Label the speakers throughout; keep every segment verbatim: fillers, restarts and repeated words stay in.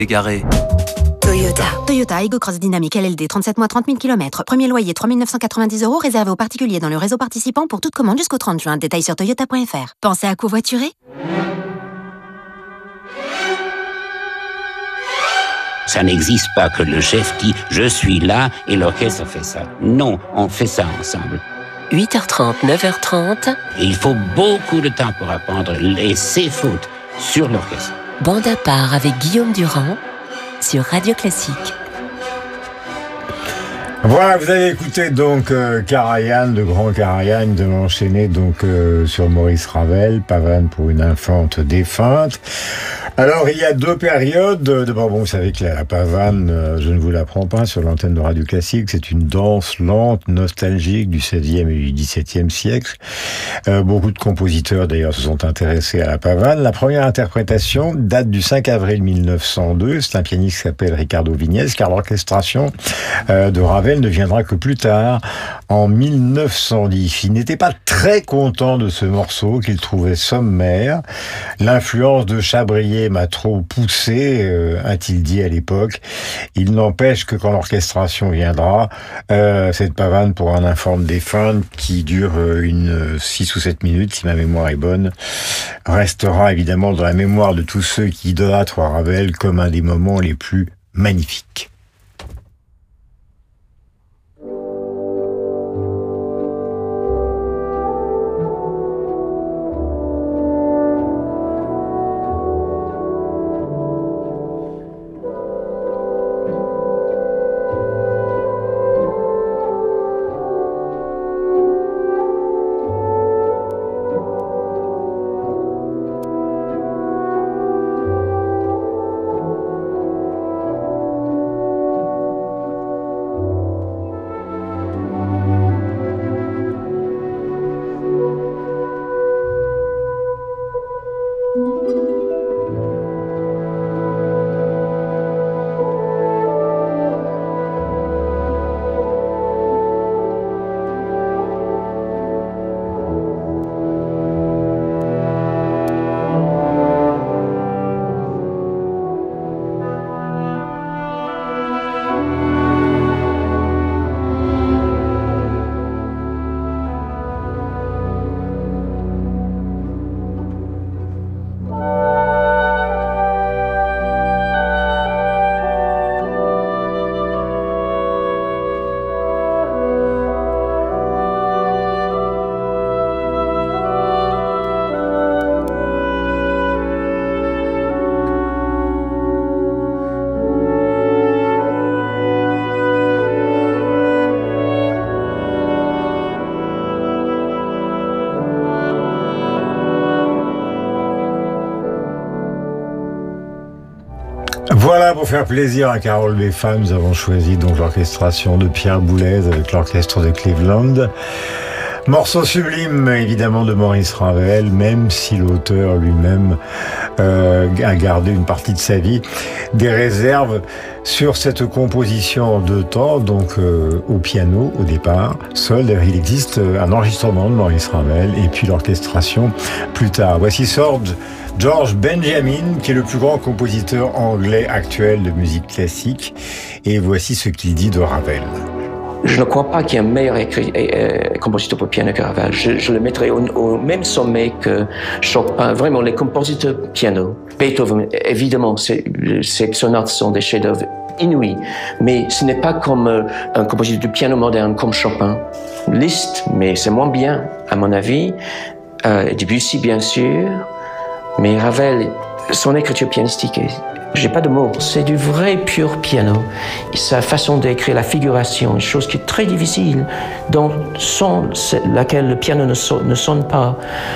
Speaker 1: Égaré.
Speaker 2: Toyota. Toyota Aygo Cross Dynamique L L D, trente-sept mois, trente mille kilomètres. Premier loyer, trois mille neuf cent quatre-vingt-dix euros, réservé aux particuliers dans le réseau participant pour toute commande jusqu'au trente juin. Détails sur toyota point f r. Pensez à covoiturer?
Speaker 3: Ça n'existe pas que le chef dit « je suis là » et l'orchestre fait ça. Non, on fait ça ensemble.
Speaker 4: huit heures trente, neuf heures trente.
Speaker 3: Et il faut beaucoup de temps pour apprendre les ses fautes sur l'orchestre.
Speaker 4: Bande à part avec Guillaume Durand sur Radio Classique.
Speaker 5: Voilà, vous avez écouté donc euh, Karajan, le grand Karajan, de l'enchaîner donc euh, sur Maurice Ravel, Pavane pour une infante défunte. Alors, il y a deux périodes. D'abord, bon, vous savez que la, la pavane, euh, je ne vous l'apprends pas sur l'antenne de Radio Classique, c'est une danse lente, nostalgique du seizième et du dix-septième siècle. Euh, beaucoup de compositeurs, d'ailleurs, se sont intéressés à la pavane. La première interprétation date du cinq avril mille neuf cent deux. C'est un pianiste qui s'appelle Ricardo Vignez, car l'orchestration euh, de Ravel ne viendra que plus tard, en mille neuf cent dix. Il n'était pas très content de ce morceau qu'il trouvait sommaire. L'influence de Chabrier m'a trop poussé, euh, a-t-il dit à l'époque. Il n'empêche que quand l'orchestration viendra, euh, cette pavane pour un infante défunte qui dure euh, une six ou sept minutes, si ma mémoire est bonne, restera évidemment dans la mémoire de tous ceux qui idolâtrent Ravel comme un des moments les plus magnifiques. Voilà, pour faire plaisir à Carole Beffa, nous avons choisi donc l'orchestration de Pierre Boulez avec l'orchestre de Cleveland. Morceau sublime, évidemment, de Maurice Ravel, même si l'auteur lui-même euh, a gardé une partie de sa vie des réserves sur cette composition en deux temps, donc euh, au piano au départ, seul. Il existe un enregistrement de Maurice Ravel et puis l'orchestration plus tard. Voici sort George Benjamin, qui est le plus grand compositeur anglais actuel de musique classique, et voici ce qu'il dit de Ravel.
Speaker 6: Je ne crois pas qu'il y ait un meilleur écrit, euh, compositeur pour piano que Ravel. Je, je le mettrais au, au même sommet que Chopin. Vraiment, les compositeurs piano. Beethoven, évidemment, ses sonates sont des chefs-d'œuvre inouïs. Mais ce n'est pas comme euh, un compositeur de piano moderne comme Chopin. Liszt, mais c'est moins bien, à mon avis. Euh, Debussy, bien sûr. Mais Ravel, son écriture pianistique est... J'ai pas de mots. C'est du vrai pur piano. Sa façon d'écrire la figuration, une chose qui est très difficile, dont son, laquelle le piano ne, so, ne sonne pas,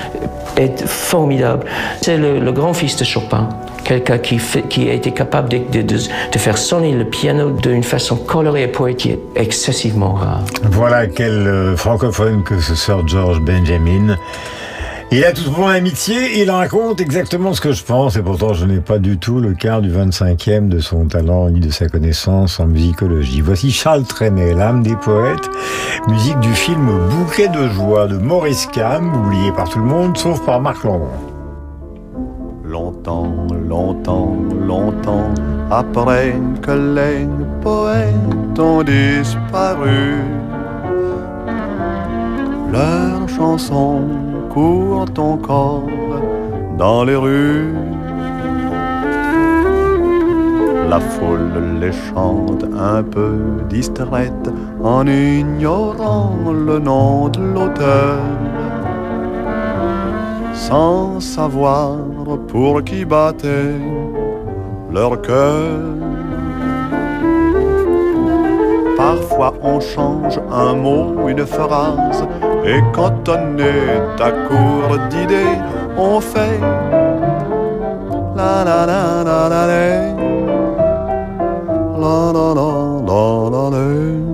Speaker 6: est formidable. C'est le, le grand-fils de Chopin, quelqu'un qui, fait, qui a été capable de, de, de, de faire sonner le piano d'une façon colorée et poétique excessivement rare.
Speaker 5: Voilà quel euh, francophone que ce sort George Benjamin. Il a toute mon amitié, il raconte exactement ce que je pense, et pourtant je n'ai pas du tout le quart du vingt-cinquième de son talent ni de sa connaissance en musicologie. Voici Charles Trenet, l'âme des poètes, musique du film Bouquet de joie de Maurice Kahn, oublié par tout le monde, sauf par Marc Lambron.
Speaker 1: Longtemps, longtemps, longtemps, après que les poètes ont disparu, leurs chansons courent encore dans les rues. La foule les chante un peu distraite en ignorant le nom de l'auteur, sans savoir pour qui battait leur cœur. Parfois on change un mot, une phrase, et quand on est à court d'idées, on fait la la la la la la. La, la, la, la, la, la.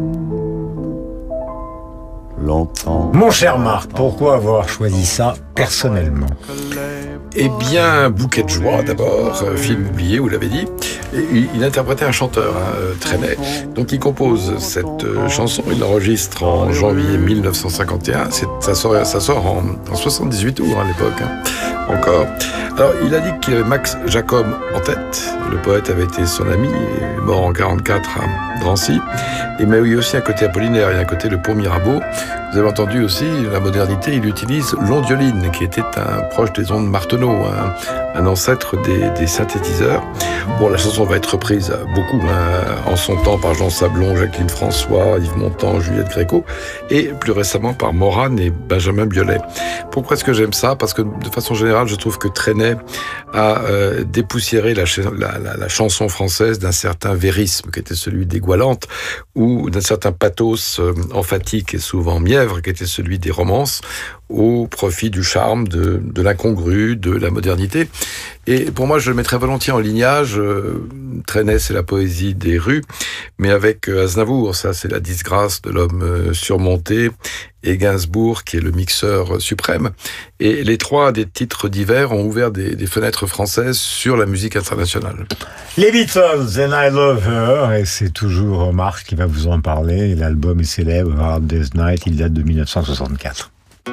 Speaker 1: Longtemps.
Speaker 5: Mon cher Marc, pourquoi avoir choisi ça personnellement?
Speaker 7: Eh bien, Bouquet de joie, d'abord, euh, film oublié, vous l'avez dit. Et il, il interprétait un chanteur, hein, euh, Trenet. Donc il compose cette euh, chanson, il l'enregistre en janvier mille neuf cent cinquante et un. C'est, ça sort, ça sort en, en soixante-dix-huit tours à l'époque, hein, encore. Alors il a dit qu'il avait Max Jacob en tête. Le poète avait été son ami, mort en quarante-quatre à Drancy. Et mais il y a aussi un côté Apollinaire et un côté le Pont Mirabeau. Vous avez entendu aussi, la modernité, il utilise l'ondioline, qui était un proche des ondes Martenot, un, un ancêtre des, des synthétiseurs. Bon, la chanson va être reprise beaucoup, hein, en son temps par Jean Sablon, Jacqueline François, Yves Montand, Juliette Gréco, et plus récemment par Morane et Benjamin Biolay. Pourquoi est-ce que j'aime ça? Parce que de façon générale, je trouve que Trenet a euh, dépoussiéré la, la, la, la chanson française d'un certain vérisme, qui était celui des Goualantes, ou d'un certain pathos euh, emphatique et souvent mièvre, qui était celui des romances, au profit du charme, de, de l'incongru, de la modernité. Et pour moi, je le mettrais volontiers en lignage. Euh, Trenet, c'est la poésie des rues, mais avec euh, Aznavour, ça c'est la disgrâce de l'homme euh, surmonté, et Gainsbourg, qui est le mixeur suprême. Et les trois des titres divers ont ouvert des, des fenêtres françaises sur la musique internationale.
Speaker 5: Les Beatles, and I Love Her, et c'est toujours Marc qui va vous en parler. L'album est célèbre, Hard Day's Night, il date de mille neuf cent soixante-quatre.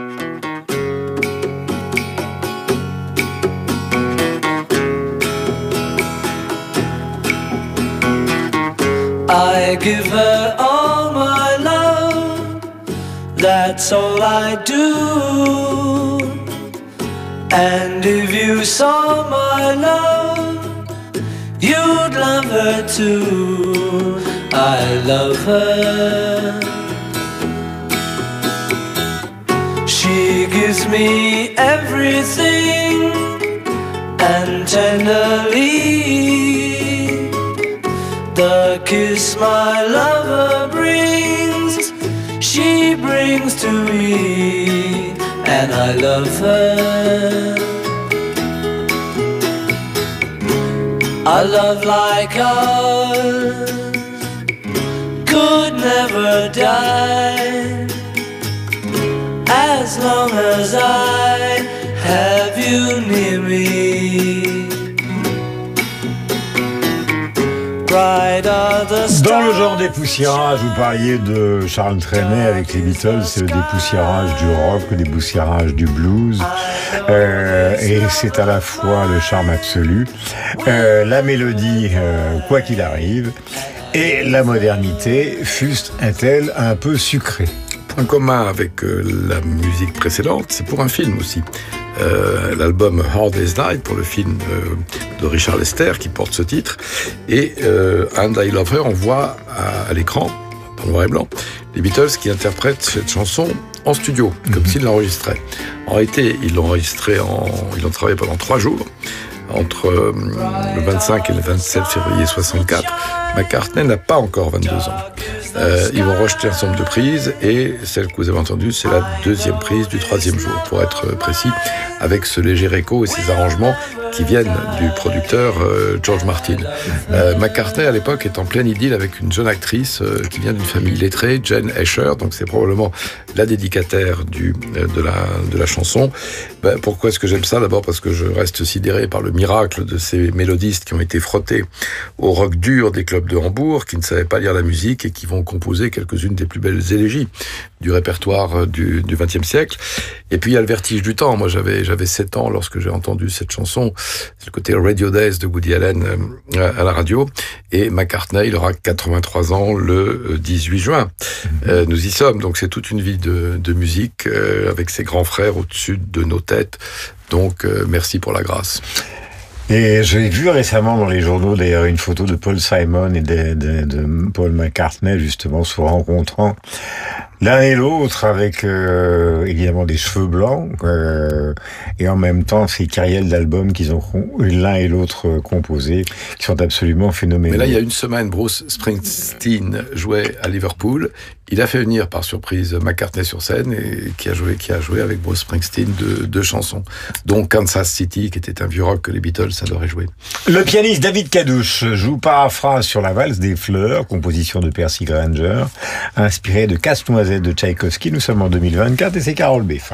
Speaker 8: I give her all my love, that's all I do. And if you saw my love, you'd love her too. I love her. She gives me everything, and tenderly the kiss my lover brings, she brings to me, and I love her. A love like ours could never die, as long as I have you near me.
Speaker 5: Dans le genre dépoussiérage, vous parliez de Charles Trenet avec les Beatles, c'est le dépoussiérage du rock, le dépoussiérage du blues, euh, et c'est à la fois le charme absolu, euh, la mélodie, euh, quoi qu'il arrive, et la modernité, fût-elle un peu sucrée.
Speaker 7: Point commun avec euh, la musique précédente, c'est pour un film aussi. Euh, l'album Hard Day's Night pour le film euh, de Richard Lester qui porte ce titre, et euh, And I Love Her, on voit à, à l'écran, en noir et blanc, les Beatles qui interprètent cette chanson en studio, comme mm-hmm. s'ils l'enregistraient. En réalité, ils l'ont enregistré, en, ils l'ont travaillé pendant trois jours, entre euh, le vingt-cinq et le vingt-sept février soixante-quatre. McCartney n'a pas encore vingt-deux ans. Euh, ils vont rejeter un certain nombre de prises, et celle que vous avez entendue, c'est la deuxième prise du troisième jour, pour être précis, avec ce léger écho et ces arrangements qui viennent du producteur euh, George Martin. Euh, McCartney, à l'époque, est en pleine idylle avec une jeune actrice euh, qui vient d'une famille lettrée, Jane Asher, donc c'est probablement la dédicataire du, euh, de, la, de la chanson. Ben, pourquoi est-ce que j'aime ça? D'abord parce que je reste sidéré par le miracle de ces mélodistes qui ont été frottés au rock dur des clubs de Hambourg, qui ne savaient pas lire la musique et qui vont composer quelques-unes des plus belles élégies du répertoire du, du vingtième siècle. Et puis il y a le vertige du temps. Moi j'avais, j'avais sept ans lorsque j'ai entendu cette chanson, C'est le côté Radio Days de Woody Allen euh, à la radio. Et McCartney, il aura quatre-vingt-trois ans le dix-huit juin. Mmh. Euh, nous y sommes. Donc c'est toute une vie de, de musique euh, avec ses grands frères au-dessus de nos têtes. Donc euh, merci pour la grâce.
Speaker 5: Et j'ai vu récemment dans les journaux d'ailleurs une photo de Paul Simon et de, de, de Paul McCartney justement se rencontrant l'un et l'autre avec euh, évidemment des cheveux blancs euh, et en même temps ces carrières d'albums qu'ils ont l'un et l'autre composés qui sont absolument phénoménaux.
Speaker 7: Mais là il y a une semaine, Bruce Springsteen jouait à Liverpool. Il a fait venir par surprise McCartney sur scène et qui a joué, qui a joué avec Bruce Springsteen deux, deux chansons, dont Kansas City qui était un vieux rock que les Beatles adoraient jouer.
Speaker 5: Le pianiste David Kadouch joue Paraphrase sur la valse des fleurs, composition de Percy Grainger, inspirée de Casse-Noisette de Tchaïkovski. Nous sommes en deux mille vingt-quatre et c'est Carole Beffa.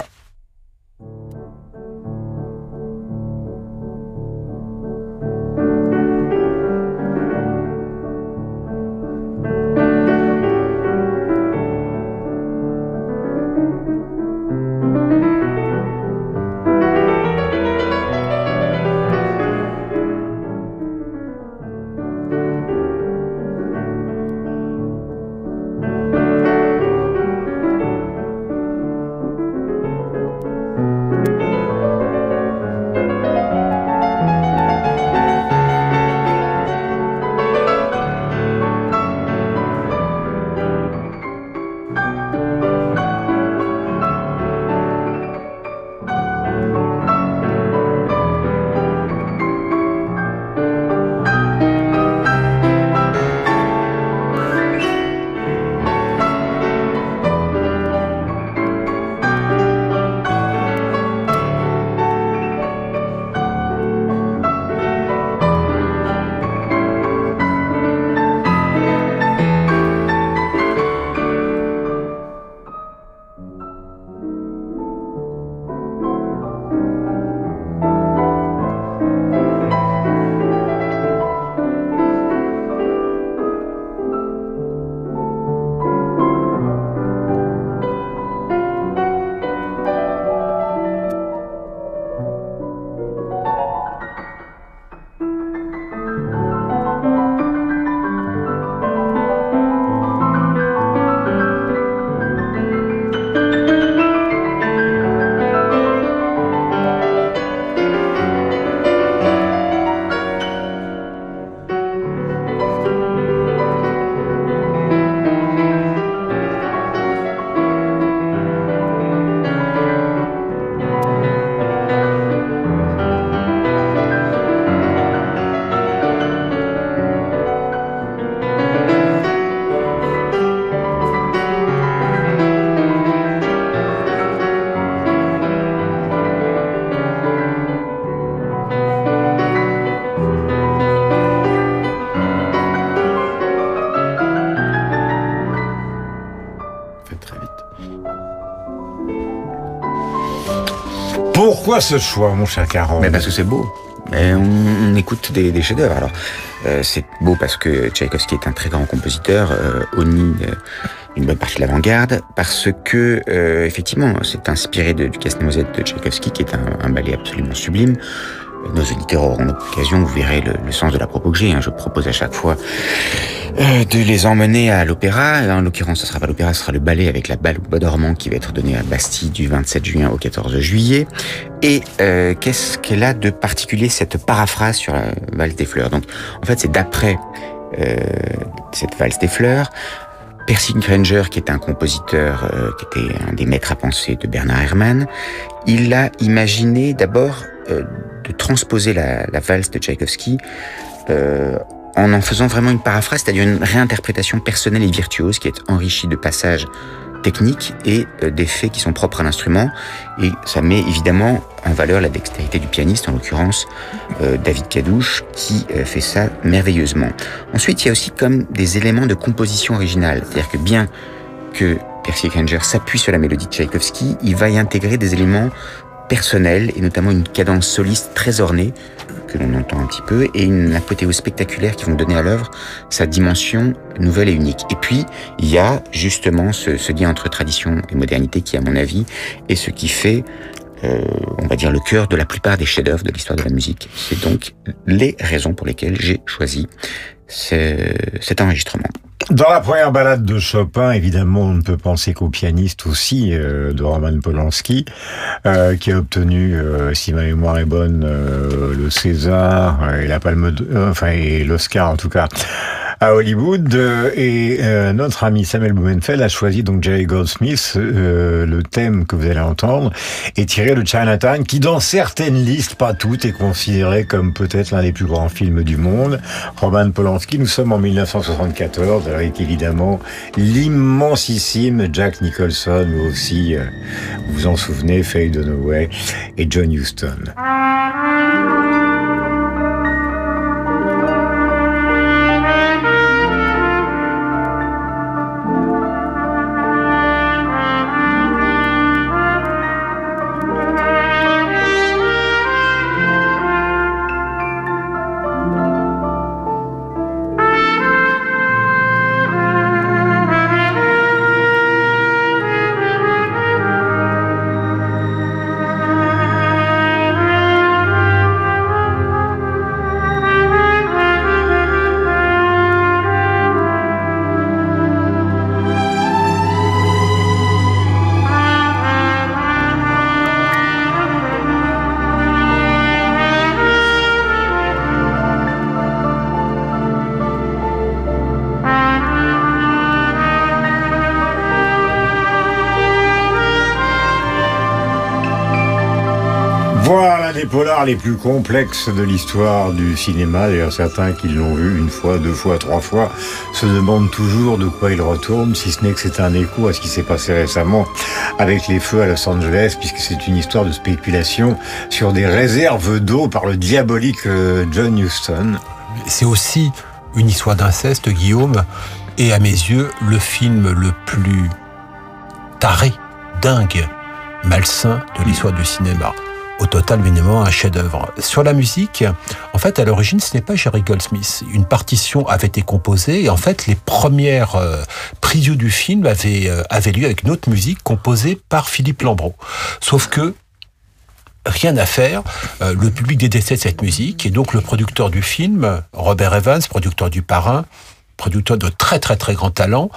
Speaker 5: Pourquoi ce choix, mon cher Carole ?
Speaker 9: Mais parce que c'est beau. Et on, on écoute des, des chefs-d'œuvre. Alors, euh, c'est beau parce que Tchaïkovski est un très grand compositeur, euh, Oni, euh, une bonne partie de l'avant-garde, parce que euh, effectivement, c'est inspiré de, du Casse-Noisette de Tchaïkovski, qui est un, un ballet absolument sublime. Nos auditeurs auront l'occasion, vous verrez le, le sens de la propos que j'ai. Hein. Je propose à chaque fois euh, de les emmener à l'opéra. En l'occurrence, ce sera pas l'opéra, ce sera le ballet avec la balle au bois dormant qui va être donné à Bastille du vingt-sept juin au quatorze juillet. Et euh, qu'est-ce qu'elle a de particulier, cette paraphrase sur la valse des fleurs ? Donc, en fait, c'est d'après euh, cette valse des fleurs. Percy Grainger, qui est un compositeur, euh, qui était un des maîtres à penser de Bernard Herrmann, il a imaginé d'abord euh, de transposer la, la valse de Tchaïkovski euh, en en faisant vraiment une paraphrase, c'est-à-dire une réinterprétation personnelle et virtuose qui est enrichie de passages techniques et euh, d'effets qui sont propres à l'instrument. Et ça met évidemment en valeur la dextérité du pianiste, en l'occurrence euh, David Kadouch, qui euh, fait ça merveilleusement. Ensuite, il y a aussi comme des éléments de composition originale, c'est-à-dire que bien que Percy Grainger s'appuie sur la mélodie de Tchaïkovski, il va y intégrer des éléments personnels, et notamment une cadence soliste très ornée, que l'on entend un petit peu, et une apothéose spectaculaire qui vont donner à l'œuvre sa dimension nouvelle et unique. Et puis, il y a justement ce, ce lien entre tradition et modernité qui, à mon avis, est ce qui fait euh, on va dire, le cœur de la plupart des chefs-d'œuvre de l'histoire de la musique. C'est donc les raisons pour lesquelles j'ai choisi ce, cet enregistrement.
Speaker 5: Dans la première ballade de Chopin, évidemment, on ne peut penser qu'au pianiste aussi, euh, de Roman Polanski, euh, qui a obtenu, euh, si ma mémoire est bonne, euh, le César et la Palme de, euh, enfin, et l'Oscar en tout cas, à Hollywood. Euh, et euh, notre ami Samuel Blumenfeld a choisi donc Jerry Goldsmith. Euh, le thème que vous allez entendre est tiré de Chinatown, qui dans certaines listes, pas toutes, est considéré comme peut-être l'un des plus grands films du monde. Roman Polanski, nous sommes en mille neuf cent soixante-quatorze, avec évidemment l'immensissime Jack Nicholson, ou aussi, euh, vous vous en souvenez, Faye Dunaway et John Huston. Voilà des polars les plus complexes de l'histoire du cinéma. D'ailleurs, certains qui l'ont vu une fois, deux fois, trois fois, se demandent toujours de quoi il retourne, si ce n'est que c'est un écho à ce qui s'est passé récemment avec les feux à Los Angeles, puisque c'est une histoire de spéculation sur des réserves d'eau par le diabolique John Huston.
Speaker 10: C'est aussi une histoire d'inceste, Guillaume, et à mes yeux, le film le plus taré, dingue, malsain de l'histoire du cinéma. Au total, évidemment, un chef-d'œuvre. Sur la musique, en fait, à l'origine, ce n'est pas Jerry Goldsmith. Une partition avait été composée et en fait, les premières euh, previews du film avaient, euh, avaient lieu avec une autre musique composée par Philippe Lambro. Sauf que rien à faire, euh, le public détestait cette musique et donc le producteur du film, Robert Evans, producteur du Parrain, producteur de très très très grand talent,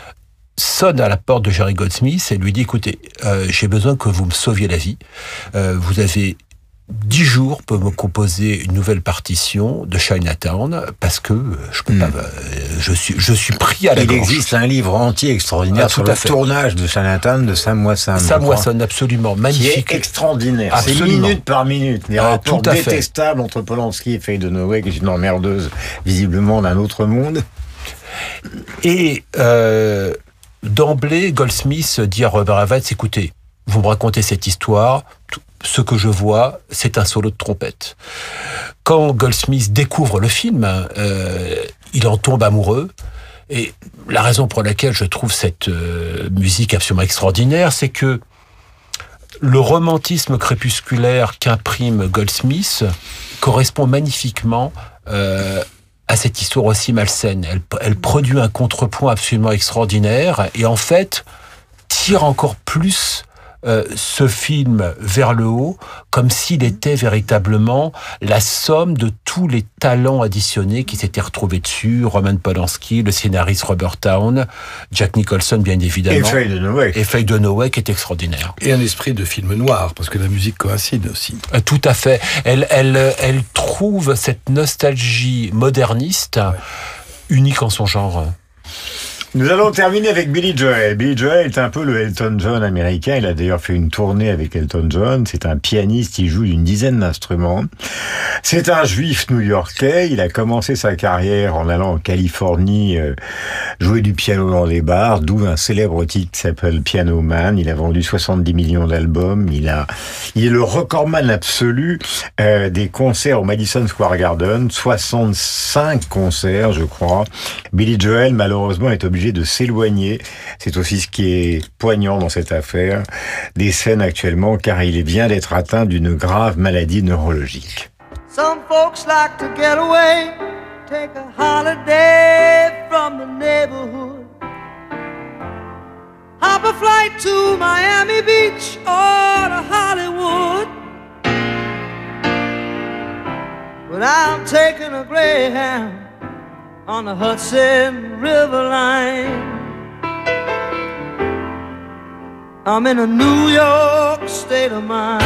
Speaker 10: sonne à la porte de Jerry Goldsmith et lui dit, écoutez, euh, j'ai besoin que vous me sauviez la vie. Euh, vous avez dix jours pour me composer une nouvelle partition de Chinatown parce que je peux mmh. pas, euh, je suis, je suis pris à la
Speaker 5: Il
Speaker 10: gorge.
Speaker 5: existe un livre entier extraordinaire ah, sur le fait. tournage de Chinatown de Sam Wasson.
Speaker 10: Sam Wasson, absolument magnifique.
Speaker 5: Qui est extraordinaire. Absolument. C'est minute par minute. Des ah, rapports détestables fait. entre Polanski et Faye Dunaway, qui est une emmerdeuse visiblement d'un autre monde.
Speaker 10: Et euh, d'emblée, Goldsmith dit à Robert Evans, écoutez, vous me racontez cette histoire, ce que je vois, c'est un solo de trompette. Quand Goldsmith découvre le film, euh, il en tombe amoureux. Et la raison pour laquelle je trouve cette euh, musique absolument extraordinaire, c'est que le romantisme crépusculaire qu'imprime Goldsmith correspond magnifiquement euh, à cette histoire aussi malsaine. Elle, elle produit un contrepoint absolument extraordinaire et en fait tire encore plus euh, ce film vers le haut, comme s'il était véritablement la somme de tous les talents additionnés qui s'étaient retrouvés dessus. Roman Polanski, le scénariste Robert Towne, Jack Nicholson bien évidemment.
Speaker 5: Et Faye Dunaway.
Speaker 10: Et Faye Dunaway qui est extraordinaire.
Speaker 7: Et un esprit de film noir, parce que la musique coïncide aussi.
Speaker 10: Euh, tout à fait. Elle, elle, elle trouve cette nostalgie moderniste ouais. unique en son genre.
Speaker 5: Nous allons terminer avec Billy Joel. Billy Joel est un peu le Elton John américain. Il a d'ailleurs fait une tournée avec Elton John. C'est un pianiste, il joue d'une dizaine d'instruments. C'est un juif new-yorkais. Il a commencé sa carrière en allant en Californie euh, jouer du piano dans des bars, d'où un célèbre titre qui s'appelle Piano Man. Il a vendu soixante-dix millions d'albums. Il a, il est le recordman absolu euh, des concerts au Madison Square Garden. soixante-cinq concerts, je crois. Billy Joel, malheureusement, est obligé de s'éloigner. C'est aussi ce qui est poignant dans cette affaire des scènes actuellement, car il vient d'être atteint d'une grave maladie neurologique.
Speaker 8: Some folks like to get away, take a holiday from the neighborhood, hop a flight to Miami Beach or to Hollywood. but I'm taking a Greyhound on the Hudson River line. I'm in a New York state of mind.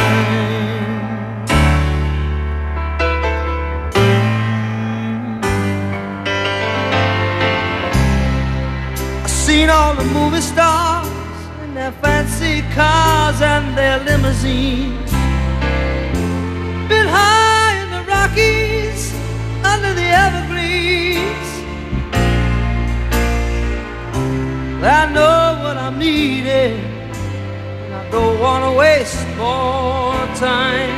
Speaker 8: I've seen all the movie stars in their fancy cars and their limousines. Been high in the Rockies, under the evergreens. I know what I'm needing. Don't wanna waste more time.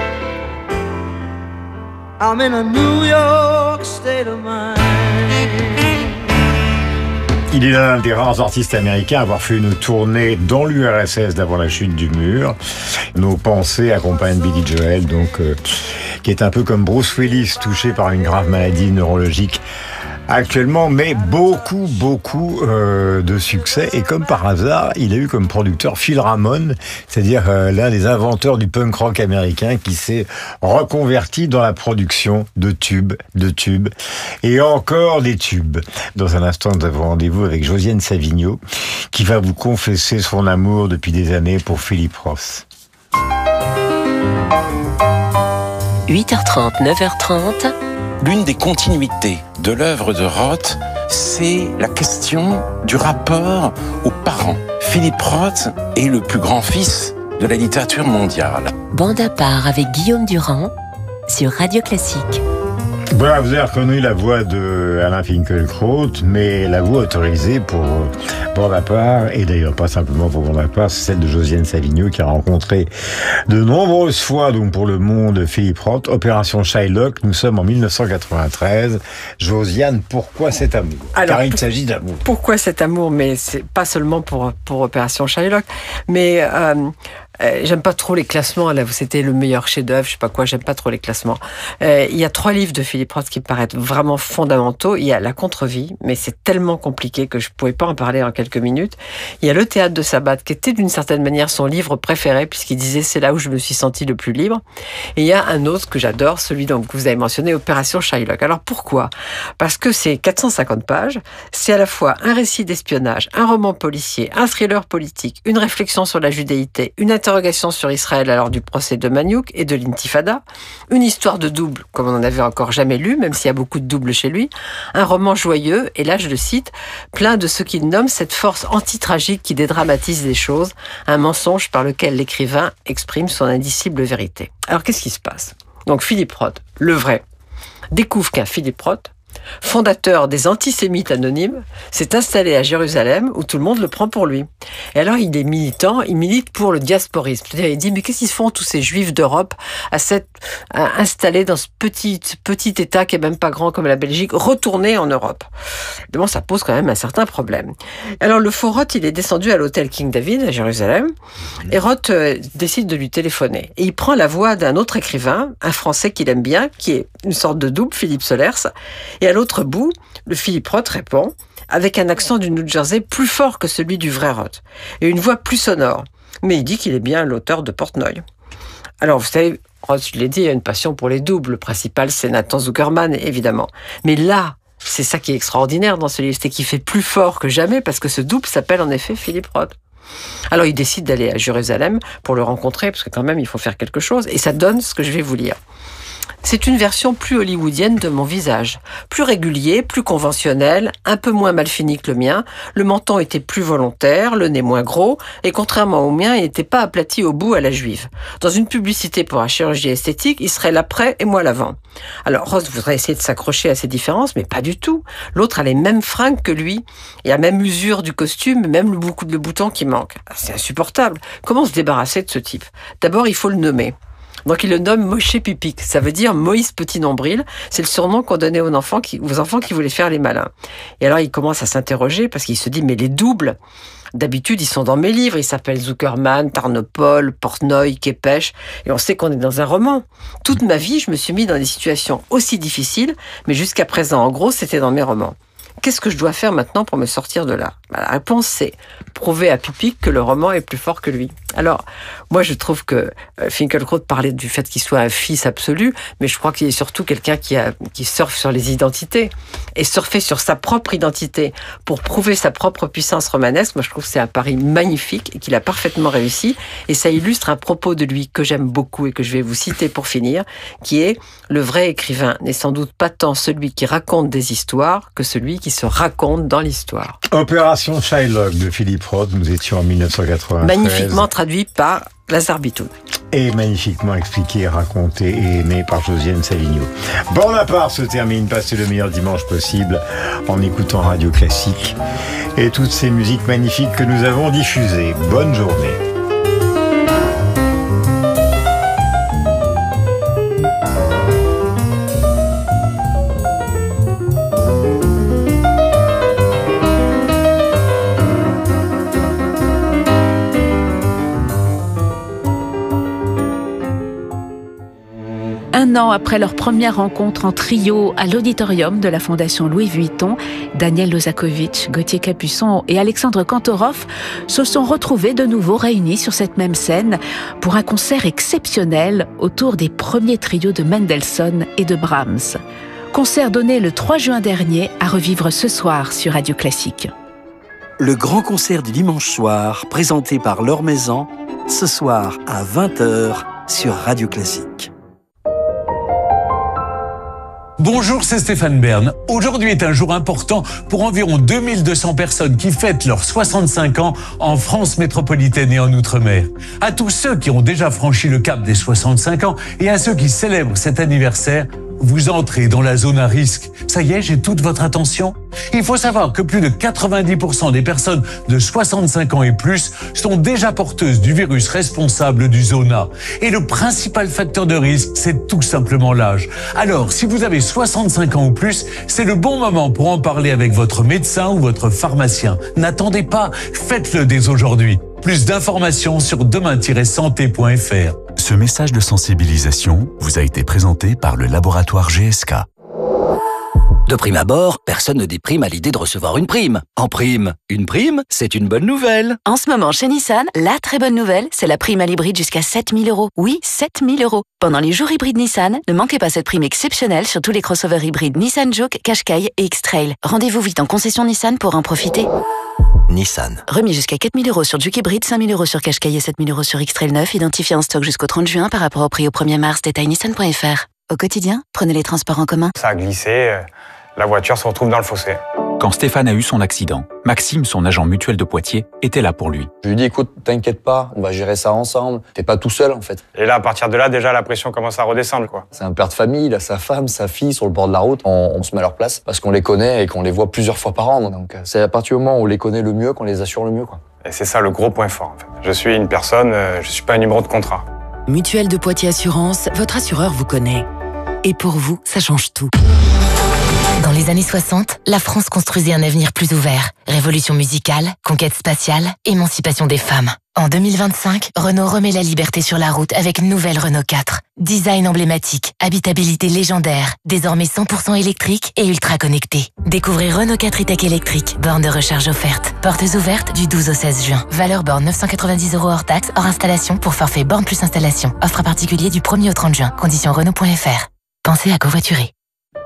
Speaker 8: I'm in a New York state of mind.
Speaker 5: Il est l'un des rares artistes américains à avoir fait une tournée dans l'U R S S d'avant la chute du mur. Nos pensées accompagnent Billy Joel, donc euh, qui est un peu comme Bruce Willis, touché par une grave maladie neurologique actuellement, mais beaucoup, beaucoup euh, de succès. Et comme par hasard, il a eu comme producteur Phil Ramone, c'est-à-dire euh, l'un des inventeurs du punk rock américain qui s'est reconverti dans la production de tubes, de tubes, et encore des tubes. Dans un instant, nous avons rendez-vous avec Josiane Savigno, qui va vous confesser son amour depuis des années pour Philip Roth.
Speaker 4: huit heures trente, neuf heures trente.
Speaker 11: L'une des continuités de l'œuvre de Roth, c'est la question du rapport aux parents. Philip Roth est le plus grand fils de la littérature mondiale.
Speaker 4: Bande à part avec Guillaume Durand sur Radio Classique.
Speaker 5: Voilà, vous avez reconnu la voix de Alain Finkielkraut, mais la voix autorisée pour Bande à part, et d'ailleurs pas simplement pour Bande à part, c'est celle de Josiane Savigno qui a rencontré de nombreuses fois, donc pour le monde, Philip Roth. Opération Shylock, nous sommes en mille neuf cent quatre-vingt-treize. Josiane, pourquoi cet amour?
Speaker 12: Alors,
Speaker 5: car il s'agit d'amour.
Speaker 12: Pourquoi cet amour? Mais c'est pas seulement pour, pour Opération Shylock, mais euh, euh, j'aime pas trop les classements. Là, c'était le meilleur chef-d'œuvre, je sais pas quoi, j'aime pas trop les classements. Euh, il y a trois livres de Philip Roth qui me paraissent vraiment fondamentaux. Il y a La Contre-vie, mais c'est tellement compliqué que je pouvais pas en parler en quelques minutes. Il y a Le Théâtre de Sabbat, qui était d'une certaine manière son livre préféré, puisqu'il disait c'est là où je me suis senti le plus libre. Et il y a un autre que j'adore, celui donc, que vous avez mentionné, Opération Shylock. Alors pourquoi? Parce que c'est quatre cent cinquante pages, c'est à la fois un récit d'espionnage, un roman policier, un thriller politique, une réflexion sur la judéité, une interrogation sur Israël à l'heure du procès de Maniouk et de l'intifada, une histoire de double, comme on n'en avait encore jamais lu, même s'il y a beaucoup de doubles chez lui, un roman joyeux, et là je le cite, plein de ce qu'il nomme cette force anti-tragique qui dédramatise les choses, un mensonge par lequel l'écrivain exprime son indicible vérité. Alors qu'est-ce qui se passe? Donc Philip Roth, le vrai, découvre qu'un Philip Roth, fondateur des antisémites anonymes, s'est installé à Jérusalem où tout le monde le prend pour lui. Et alors il est militant, il milite pour le diasporisme. C'est-à-dire il dit mais qu'est-ce qu'ils font tous ces juifs d'Europe à s'être installés dans ce petit, petit état qui est même pas grand comme la Belgique, retourner en Europe. Bon, ça pose quand même un certain problème. Alors le faux Roth, il est descendu à l'hôtel King David à Jérusalem et Roth euh, décide de lui téléphoner. Et il prend la voix d'un autre écrivain, un Français qu'il aime bien, qui est une sorte de double, Philippe Solers. Et à l'autre bout, le Philip Roth répond, avec un accent du New Jersey plus fort que celui du vrai Roth, et une voix plus sonore. Mais il dit qu'il est bien l'auteur de Portnoy. Alors, vous savez, Roth, je l'ai dit, a une passion pour les doubles. Le principal, c'est Nathan Zuckerman, évidemment. Mais là, c'est ça qui est extraordinaire dans ce livre, c'est qu'il fait plus fort que jamais, parce que ce double s'appelle en effet Philip Roth. Alors, il décide d'aller à Jérusalem pour le rencontrer, parce que quand même, il faut faire quelque chose, et ça donne ce que je vais vous lire. C'est une version plus hollywoodienne de mon visage. Plus régulier, plus conventionnel, un peu moins mal fini que le mien. Le menton était plus volontaire, le nez moins gros, et contrairement au mien, il n'était pas aplati au bout à la juive. Dans une publicité pour un chirurgien esthétique, il serait l'après et moi l'avant. Alors Roth voudrait essayer de s'accrocher à ces différences, mais pas du tout. L'autre a les mêmes fringues que lui, et la même usure du costume, même le beaucoup de boutons qui manquent. C'est insupportable. Comment se débarrasser de ce type? D'abord, il faut le nommer. Donc il le nomme Moshe Pipik, ça veut dire Moïse Petit Nombril, c'est le surnom qu'on donnait aux enfants qui, aux enfants qui voulaient faire les malins. Et alors il commence à s'interroger parce qu'il se dit mais les doubles, d'habitude ils sont dans mes livres, ils s'appellent Zuckerman, Tarnopol, Portnoy, Kepech, et on sait qu'on est dans un roman. Toute ma vie je me suis mis dans des situations aussi difficiles, mais jusqu'à présent en gros c'était dans mes romans. qu'est-ce que je dois faire maintenant pour me sortir de là ? La réponse, c'est prouver à Pipic que le roman est plus fort que lui. Alors, moi, je trouve que Finkielkraut parlait du fait qu'il soit un fils absolu, mais je crois qu'il est surtout quelqu'un qui, a, qui surfe sur les identités. Et surfer sur sa propre identité pour prouver sa propre puissance romanesque, moi, je trouve que c'est un pari magnifique et qu'il a parfaitement réussi. Et ça illustre un propos de lui que j'aime beaucoup et que je vais vous citer pour finir, qui est « Le vrai écrivain n'est sans doute pas tant celui qui raconte des histoires que celui qui se raconte dans l'histoire. »
Speaker 5: Opération Shylock de Philippe Roth, nous étions en dix-neuf cent quatre-vingt-treize.
Speaker 12: Magnifiquement traduit par Lazare Bitoun.
Speaker 5: Et magnifiquement expliqué, raconté et aimé par Josiane Savigno. Bonaparte se termine, passez le meilleur dimanche possible en écoutant Radio Classique et toutes ces musiques magnifiques que nous avons diffusées. Bonne journée.
Speaker 13: Un an après leur première rencontre en trio à l'auditorium de la Fondation Louis Vuitton, Daniel Lozakovitch, Gauthier Capuçon et Alexandre Kantorov se sont retrouvés de nouveau réunis sur cette même scène pour un concert exceptionnel autour des premiers trios de Mendelssohn et de Brahms. Concert donné le trois juin dernier à revivre ce soir sur Radio Classique.
Speaker 14: Le grand concert du dimanche soir, présenté par Laure Maison, ce soir à vingt heures sur Radio Classique.
Speaker 15: Bonjour, c'est Stéphane Bern. Aujourd'hui est un jour important pour environ deux mille deux cents personnes qui fêtent leurs soixante-cinq ans en France métropolitaine et en Outre-mer. À tous ceux qui ont déjà franchi le cap des soixante-cinq ans et à ceux qui célèbrent cet anniversaire, vous entrez dans la zone à risque. Ça y est, j'ai toute votre attention. Il faut savoir que plus de quatre-vingt-dix pour cent des personnes de soixante-cinq ans et plus sont déjà porteuses du virus responsable du zona. Et le principal facteur de risque, c'est tout simplement l'âge. Alors, si vous avez soixante-cinq ans ou plus, c'est le bon moment pour en parler avec votre médecin ou votre pharmacien. N'attendez pas, faites-le dès aujourd'hui. Plus d'informations sur demain tiret santé point f r.
Speaker 16: Ce message de sensibilisation vous a été présenté par le laboratoire G S K.
Speaker 17: De prime abord, personne ne déprime à l'idée de recevoir une prime. En prime, une prime, c'est une bonne nouvelle.
Speaker 2: En ce moment, chez Nissan, la très bonne nouvelle, c'est la prime à l'hybride jusqu'à sept mille euros. Oui, sept mille euros. Pendant les jours hybrides Nissan, ne manquez pas cette prime exceptionnelle sur tous les crossovers hybrides Nissan Juke, Qashqai et X-Trail. Rendez-vous vite en concession Nissan pour en profiter.
Speaker 17: Nissan.
Speaker 2: Remis jusqu'à quatre mille euros sur Juke hybride, cinq mille euros sur Qashqai et sept mille euros sur X-Trail neuf, identifié en stock jusqu'au trente juin par rapport au prix au premier mars. Détail nissan point f r. Au quotidien, prenez les transports en commun.
Speaker 18: Ça a glissé, la voiture se retrouve dans le fossé.
Speaker 16: Quand Stéphane a eu son accident, Maxime, son agent mutuel de Poitiers, était là pour lui.
Speaker 19: Je lui ai dit, écoute, t'inquiète pas, on va gérer ça ensemble. T'es pas tout seul, en fait.
Speaker 18: Et là, à partir de là, déjà, la pression commence à redescendre, quoi.
Speaker 19: C'est un père de famille, il a sa femme, sa fille sur le bord de la route. On, on se met à leur place parce qu'on les connaît et qu'on les voit plusieurs fois par an. Donc, c'est à partir du moment où on les connaît le mieux qu'on les assure le mieux, quoi.
Speaker 18: Et c'est ça le gros point fort, en fait. Je suis une personne, je suis pas un numéro de contrat.
Speaker 4: Mutuelle de Poitiers Assurance, votre assureur vous connaît. Et pour vous, ça change tout. Dans les années soixante, la France construisait un avenir plus ouvert. Révolution musicale, conquête spatiale, émancipation des femmes. En deux mille vingt-cinq, Renault remet la liberté sur la route avec nouvelle Renault quatre. Design emblématique, habitabilité légendaire, désormais cent pour cent électrique et ultra connecté. Découvrez Renault quatre e-tech électrique, borne de recharge offerte. Portes ouvertes du douze au seize juin. Valeur borne neuf cent quatre-vingt-dix euros hors taxe, hors installation pour forfait borne plus installation. Offre à particulier du premier au trente juin. Conditions Renault point f r. Pensez à covoiturer.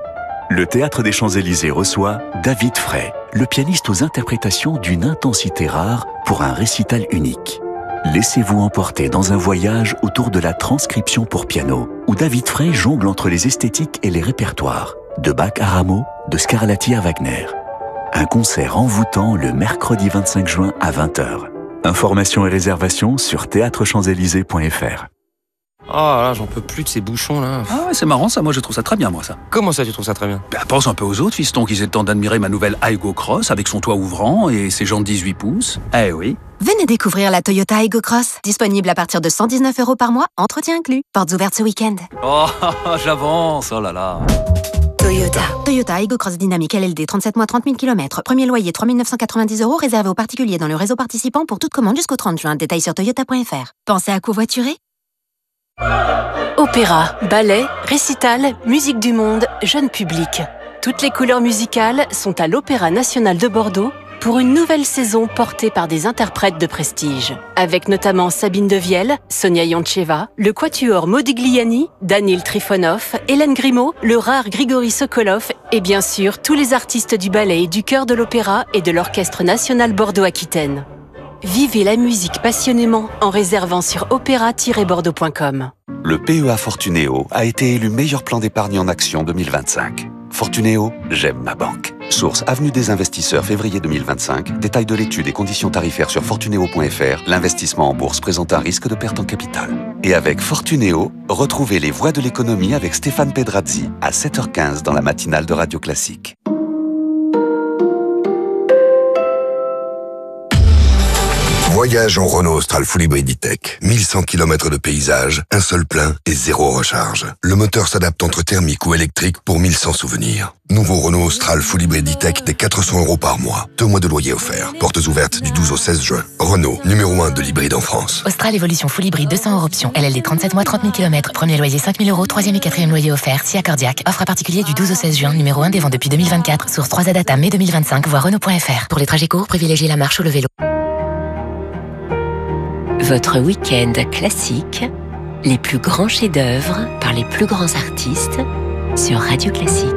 Speaker 16: Le Théâtre des Champs-Élysées reçoit David Frey, le pianiste aux interprétations d'une intensité rare pour un récital unique. Laissez-vous emporter dans un voyage autour de la transcription pour piano, où David Frey jongle entre les esthétiques et les répertoires, de Bach à Rameau, de Scarlatti à Wagner. Un concert envoûtant le mercredi vingt-cinq juin à vingt heures. Informations et réservations sur théâtre champs élysées point f r.
Speaker 20: Oh là, j'en peux plus de ces bouchons là.
Speaker 21: Ah ouais, c'est marrant ça, moi je trouve ça très bien moi ça.
Speaker 20: Comment ça tu trouves ça très bien?
Speaker 21: Bah, pense un peu aux autres fistons qui aient le temps d'admirer ma nouvelle Aygo Cross avec son toit ouvrant et ses jantes dix-huit pouces. Eh oui.
Speaker 2: Venez découvrir la Toyota Aygo Cross, disponible à partir de cent dix-neuf euros par mois, entretien inclus. Portes ouvertes ce week-end.
Speaker 21: Oh, j'avance, oh là là.
Speaker 2: Toyota. Toyota Aygo Cross Dynamique L L D, trente-sept mois, trente mille kilomètres. Premier loyer, trois mille neuf cent quatre-vingt-dix euros, réservé aux particuliers dans le réseau participant pour toute commande jusqu'au trente juin. Détail sur toyota point f r. Pensez à covoiturer?
Speaker 4: Opéra, ballet, récital, musique du monde, jeune public.
Speaker 3: Toutes les couleurs musicales sont à l'Opéra national de Bordeaux pour une nouvelle saison portée par des interprètes de prestige. Avec notamment Sabine Devielle, Sonia Yoncheva, le quatuor Modigliani, Daniil Trifonov, Hélène Grimaud, le rare Grigory Sokolov et bien sûr tous les artistes du ballet, du chœur de l'opéra et de l'Orchestre national Bordeaux-Aquitaine. Vivez la musique passionnément en réservant sur opéra tiret bordeaux point com.
Speaker 16: Le P E A Fortunéo a été élu meilleur plan d'épargne en action deux mille vingt-cinq. Fortunéo, j'aime ma banque. Source Avenue des investisseurs, février deux mille vingt-cinq. Détail de l'étude et conditions tarifaires sur fortunéo point f r. L'investissement en bourse présente un risque de perte en capital. Et avec Fortunéo, retrouvez les voies de l'économie avec Stéphane Pedrazzi à sept heures quinze dans la matinale de Radio Classique.
Speaker 22: Voyage en Renault Austral Full Hybrid E-Tech. mille cent kilomètres de paysage, un seul plein et zéro recharge. Le moteur s'adapte entre thermique ou électrique pour mille cent souvenirs. Nouveau Renault Austral Full Hybrid E-Tech dès quatre cents euros par mois. Deux mois de loyer offert. Portes ouvertes du douze au seize juin. Renault, numéro un de l'hybride en France.
Speaker 4: Austral Evolution Full Hybrid deux cents hors option. L L D trente-sept mois, trente mille kilomètres. Premier loyer cinq mille euros. Troisième et quatrième loyer offert. Si accordiaque. Offre à particulier du douze au seize juin. Numéro un des ventes depuis deux mille vingt-quatre. Source trois A Data mai deux mille vingt-cinq. Voir Renault point F R. Pour les trajets courts, privilégiez la marche ou le vélo.
Speaker 23: Votre week-end classique, les plus grands chefs-d'œuvre par les plus grands artistes sur Radio Classique.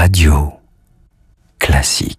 Speaker 14: Radio Classique.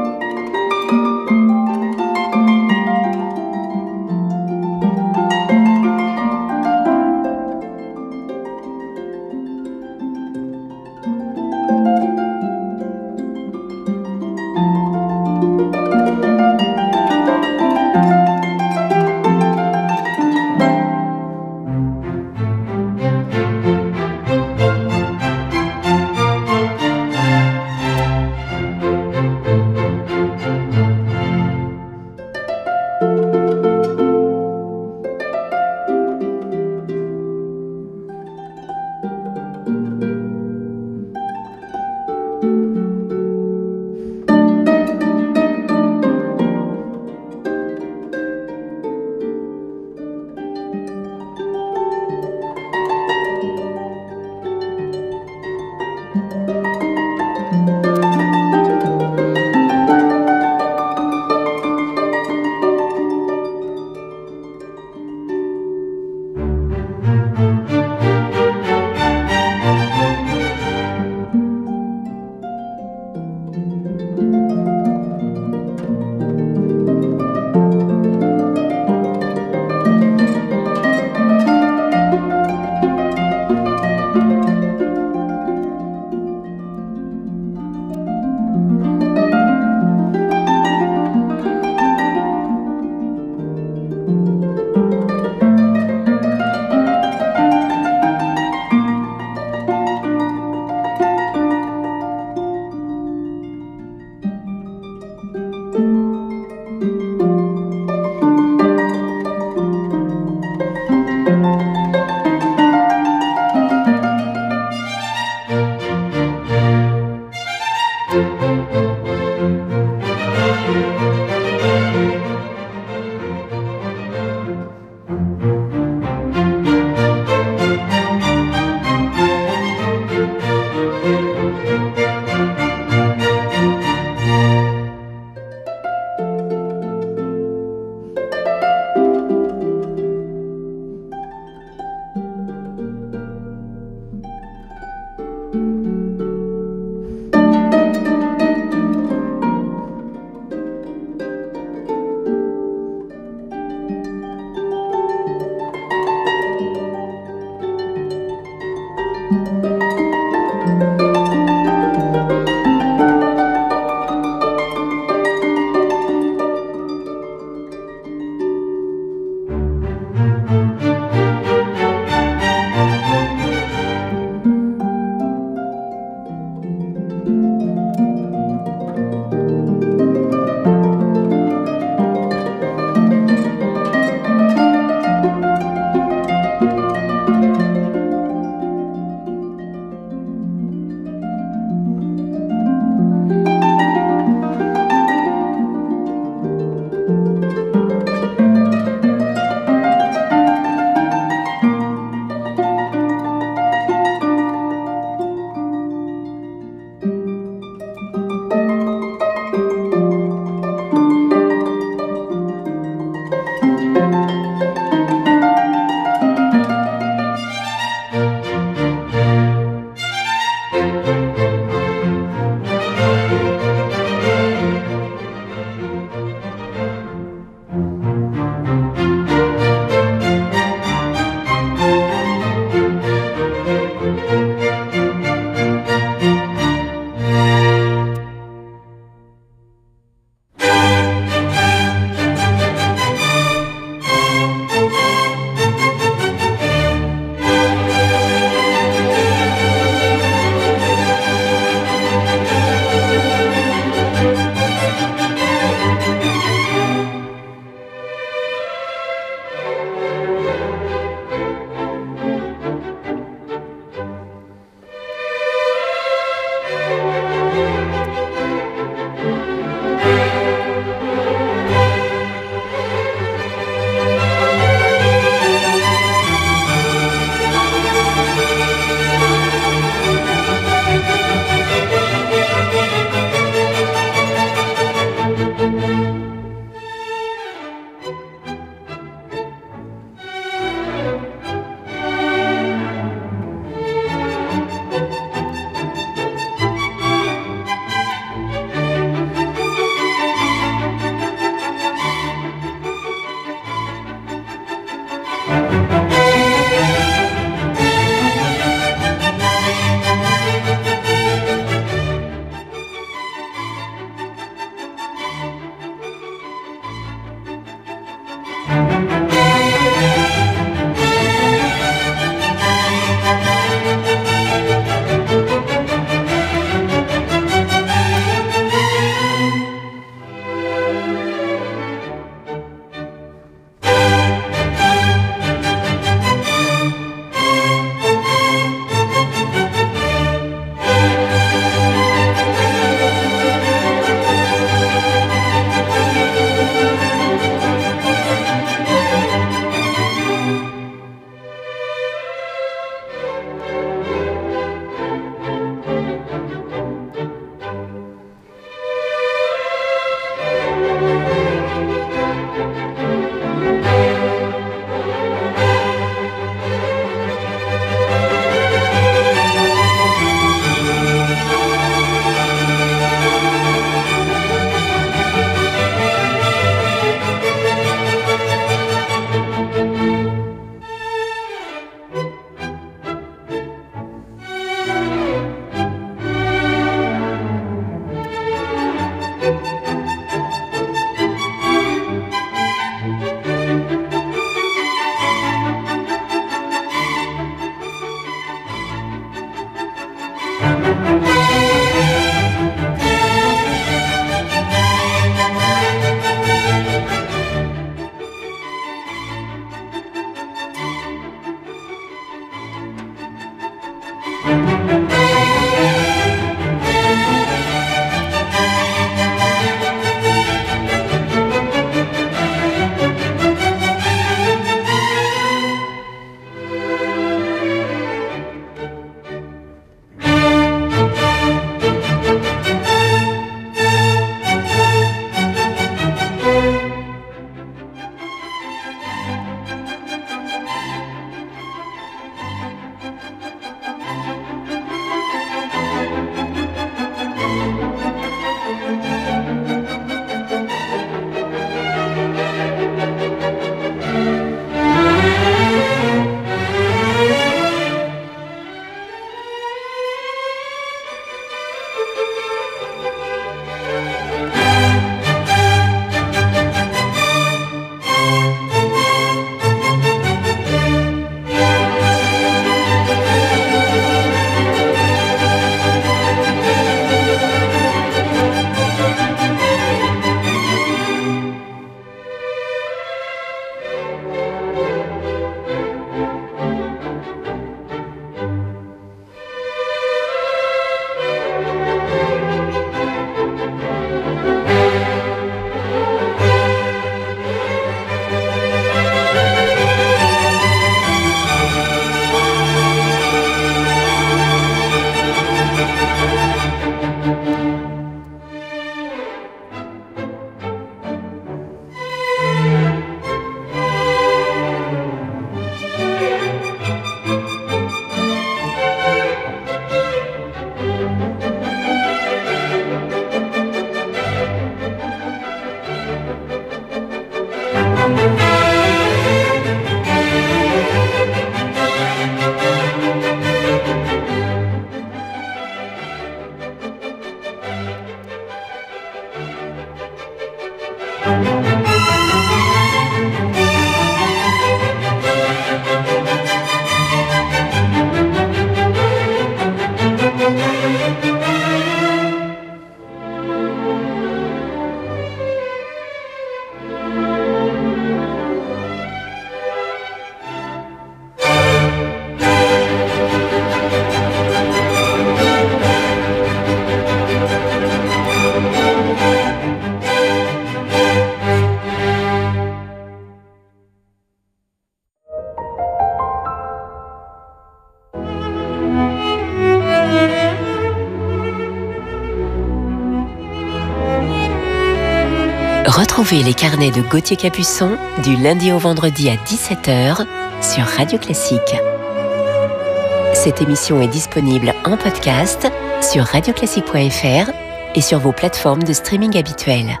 Speaker 23: Retrouvez les carnets de Gauthier Capuçon du lundi au vendredi à dix-sept heures sur Radio Classique. Cette émission est disponible en podcast sur radioclassique point f r et sur vos plateformes de streaming habituelles.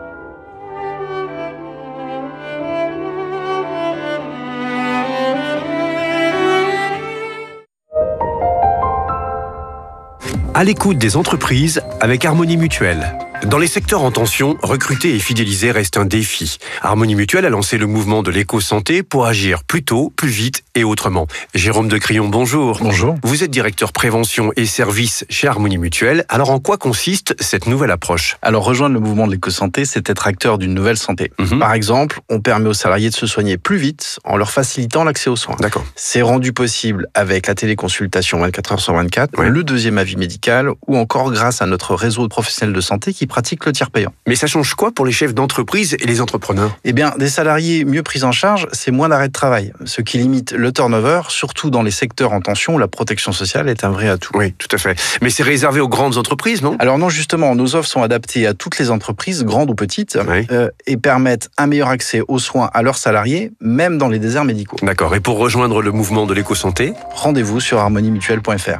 Speaker 1: À l'écoute des entreprises avec Harmonie Mutuelle. Dans les secteurs en tension, recruter et fidéliser reste un défi. Harmonie Mutuelle a lancé le mouvement de l'éco-santé pour agir plus tôt, plus vite et autrement. Jérôme de Crillon, bonjour.
Speaker 6: Bonjour.
Speaker 1: Vous êtes directeur prévention et services chez Harmonie Mutuelle. Alors en quoi consiste cette nouvelle approche ?
Speaker 6: Alors rejoindre le mouvement de l'éco-santé, c'est être acteur d'une nouvelle santé.
Speaker 1: Mmh.
Speaker 6: Par exemple, on permet aux salariés de se soigner plus vite en leur facilitant l'accès aux soins.
Speaker 1: D'accord.
Speaker 6: C'est rendu possible avec la téléconsultation vingt-quatre heures sur vingt-quatre, ouais. le deuxième avis médical ou encore grâce à notre réseau de professionnels de santé qui pratiquent le tiers payant.
Speaker 1: Mais ça change quoi pour les chefs d'entreprise et les entrepreneurs ?
Speaker 6: Eh bien, des salariés mieux pris en charge, c'est moins d'arrêts de travail, ce qui limite le turnover, surtout dans les secteurs en tension où la protection sociale est un vrai atout.
Speaker 1: Oui, tout à fait. Mais c'est réservé aux grandes entreprises, non ?
Speaker 6: Alors non, justement, nos offres sont adaptées à toutes les entreprises, grandes ou petites,
Speaker 1: oui.
Speaker 6: euh, et permettent un meilleur accès aux soins à leurs salariés, même dans les déserts médicaux.
Speaker 1: D'accord. Et pour rejoindre le mouvement de l'éco-santé ?
Speaker 6: Rendez-vous sur harmonie mutuelle point f r.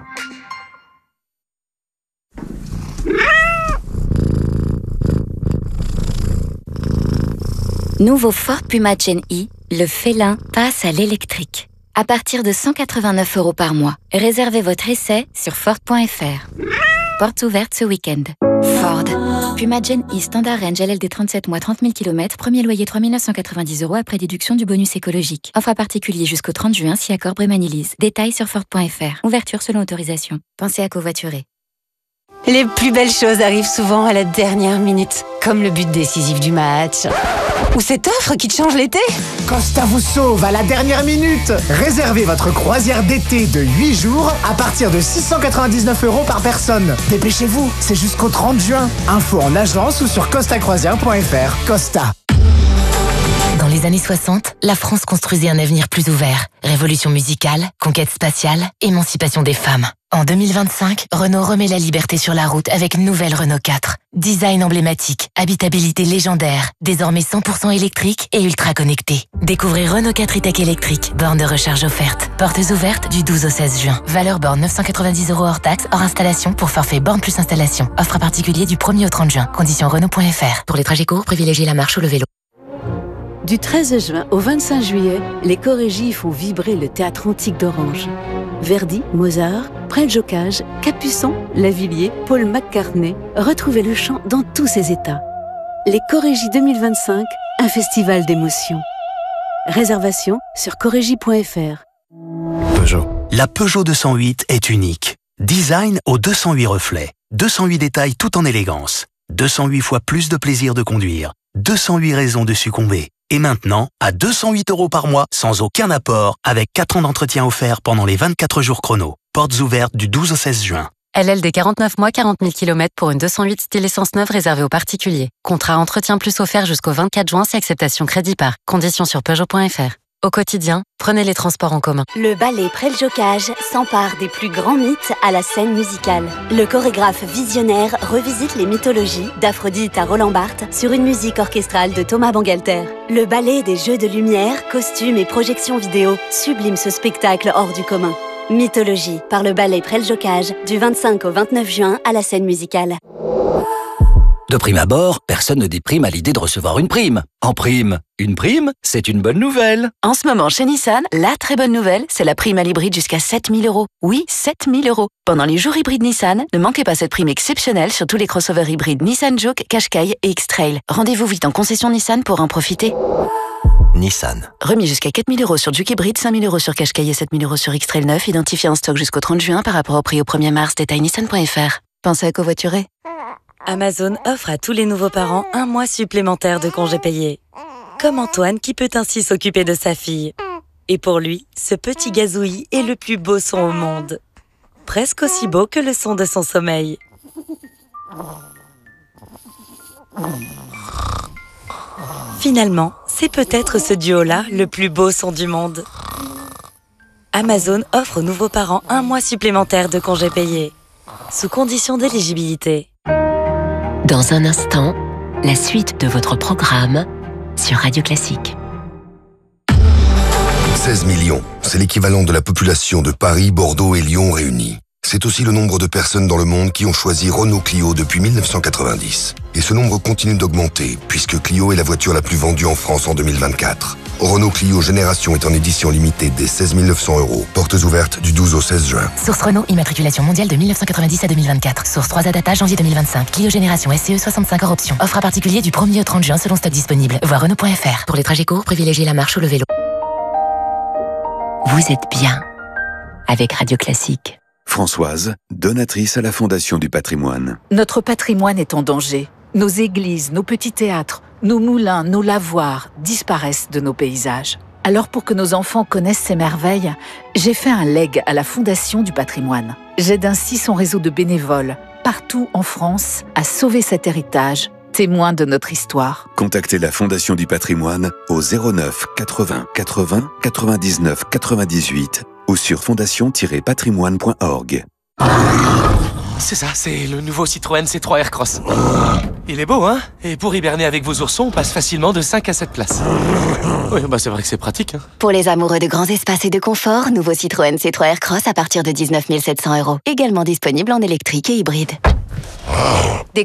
Speaker 9: Nouveau Ford Puma Gen E, le félin passe à l'électrique. À partir de cent quatre-vingt-neuf euros par mois. Réservez votre essai sur Ford point f r. Portes ouvertes ce week-end. Ford. Puma Gen E Standard Range L L D trente-sept mois trente mille kilomètres. Premier loyer trois mille neuf cent quatre-vingt-dix euros après déduction du bonus écologique. Offre à particulier jusqu'au trente juin si accord Brémanilise. Détails sur Ford point f r. Ouverture selon autorisation. Pensez à covoiturer.
Speaker 3: Les plus belles choses arrivent souvent à la dernière minute, comme le but décisif du match. Ou cette offre qui te change l'été.
Speaker 24: Costa vous sauve à la dernière minute. Réservez votre croisière d'été de huit jours à partir de six cent quatre-vingt-dix-neuf euros par personne. Dépêchez-vous, c'est jusqu'au trente juin. Info en agence ou sur costa croisière point f r. Costa.
Speaker 4: Dans les années soixante, la France construisait un avenir plus ouvert. Révolution musicale, conquête spatiale, émancipation des femmes. En deux mille vingt-cinq, Renault remet la liberté sur la route avec une nouvelle Renault quatre. Design emblématique, habitabilité légendaire, désormais cent pour cent électrique et ultra connecté. Découvrez Renault quatre e-Tech électrique, borne de recharge offerte. Portes ouvertes du douze au seize juin. Valeur borne neuf cent quatre-vingt-dix euros hors taxe, hors installation pour forfait borne plus installation. Offre à particulier du premier au trente juin. Conditions Renault point f r. Pour les trajets courts, privilégiez la marche ou le vélo.
Speaker 25: Du treize juin au vingt-cinq juillet, les chorégies font vibrer le théâtre antique d'Orange. Verdi, Mozart, Preljocaj, Capuçon, Lavilliers, Paul McCartney, retrouvez le chant dans tous ses états. Les Chorégies deux mille vingt-cinq, un festival d'émotions. Réservation sur chorégie point f r.
Speaker 26: Peugeot. La Peugeot deux cent huit est unique. Design aux deux cent huit reflets. deux cent huit détails tout en élégance. deux cent huit fois plus de plaisir de conduire. deux cent huit raisons de succomber. Et maintenant, à deux cent huit euros par mois, sans aucun apport, avec quatre ans d'entretien offert pendant les vingt-quatre jours chrono. Portes ouvertes du douze au seize juin.
Speaker 3: L L D quarante-neuf mois, quarante mille kilomètres pour une deux cent huit style essence neuve réservée aux particuliers. Contrat entretien plus offert jusqu'au vingt-quatre juin si acceptation crédit par. Conditions sur Peugeot point f r. Au quotidien, prenez les transports en commun.
Speaker 9: Le ballet Preljocaj s'empare des plus grands mythes à la scène musicale. Le chorégraphe visionnaire revisite les mythologies d'Aphrodite à Roland Barthes sur une musique orchestrale de Thomas Bangalter. Le ballet des jeux de lumière, costumes et projections vidéo sublime ce spectacle hors du commun. Mythologie par le ballet Preljocaj du vingt-cinq au vingt-neuf juin à la scène musicale.
Speaker 17: De prime abord, personne ne déprime à l'idée de recevoir une prime. En prime, une prime, c'est une bonne nouvelle.
Speaker 2: En ce moment, chez Nissan, la très bonne nouvelle, c'est la prime à l'hybride jusqu'à sept mille euros. Oui, sept mille euros. Pendant les jours hybrides Nissan, ne manquez pas cette prime exceptionnelle sur tous les crossovers hybrides Nissan Juke, Qashqai et X-Trail. Rendez-vous vite en concession Nissan pour en profiter.
Speaker 17: Nissan.
Speaker 2: Remis jusqu'à quatre mille euros sur Juke hybride, cinq mille euros sur Qashqai et sept mille euros sur X-Trail neuf, identifié en stock jusqu'au trente juin par rapport au prix au premier mars. Détail nissan point f r. Pensez à covoiturer.
Speaker 27: Amazon offre à tous les nouveaux parents un mois supplémentaire de congés payés. Comme Antoine qui peut ainsi s'occuper de sa fille. Et pour lui, ce petit gazouillis est le plus beau son au monde. Presque aussi beau que le son de son sommeil. Finalement, c'est peut-être ce duo-là le plus beau son du monde. Amazon offre aux nouveaux parents un mois supplémentaire de congés payés, sous condition d'éligibilité.
Speaker 23: Dans un instant, la suite de votre programme sur Radio Classique.
Speaker 22: seize millions, c'est l'équivalent de la population de Paris, Bordeaux et Lyon réunis. C'est aussi le nombre de personnes dans le monde qui ont choisi Renault Clio depuis mille neuf cent quatre-vingt-dix. Et ce nombre continue d'augmenter, puisque Clio est la voiture la plus vendue en France en deux mille vingt-quatre. Renault Clio Génération est en édition limitée dès seize mille neuf cents euros. Portes ouvertes du douze au seize juin.
Speaker 4: Source Renault, immatriculation mondiale de mille neuf cent quatre-vingt-dix à deux mille vingt-quatre. Source trois A Data, janvier deux mille vingt-cinq. Clio Génération S C E soixante-cinq hors option. Offre à particulier du premier au trente juin selon stock disponible. Voir Renault point F R. Pour les trajets courts, privilégiez la marche ou le vélo.
Speaker 23: Vous êtes bien avec Radio Classique.
Speaker 16: Françoise, donatrice à la Fondation du patrimoine.
Speaker 5: Notre patrimoine est en danger. Nos églises, nos petits théâtres, nos moulins, nos lavoirs disparaissent de nos paysages. Alors pour que nos enfants connaissent ces merveilles, j'ai fait un leg à la Fondation du patrimoine. J'aide ainsi son réseau de bénévoles, partout en France, à sauver cet héritage, témoin de notre histoire.
Speaker 16: Contactez la Fondation du patrimoine au zéro neuf quatre-vingts quatre-vingts quatre-vingt-dix-neuf quatre-vingt-dix-huit ou sur fondation tiret patrimoine point org.
Speaker 7: C'est ça, c'est le nouveau Citroën C trois Aircross. Il est beau, hein? Et pour hiberner avec vos oursons, on passe facilement de cinq à sept places. Oui, bah c'est vrai que c'est pratique, hein.
Speaker 8: Pour les amoureux de grands espaces et de confort, nouveau Citroën C trois Aircross à partir de dix-neuf mille sept cents euros. Également disponible en électrique et hybride. Découvrez